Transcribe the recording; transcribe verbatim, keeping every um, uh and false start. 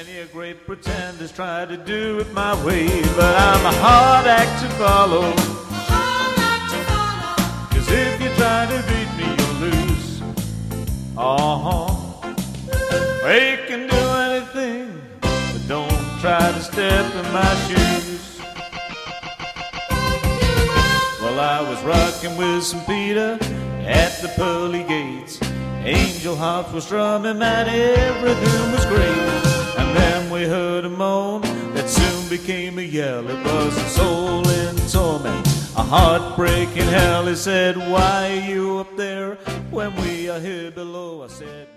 Many a great pretender's tried to do it my way, but I'm a hard act to follow. Hard act to follow. Cause if you try to beat me, you'll lose. Uh-huh. They can do anything, but don't try to step in my shoes. Well, I was rocking with Saint Peter at the pearly gates. Angel harps were strumming and everything was great. And then we heard a moan that soon became a yell. It was a soul in torment, a heartbreaking hell. He said, why are you up there when we are here below? I said,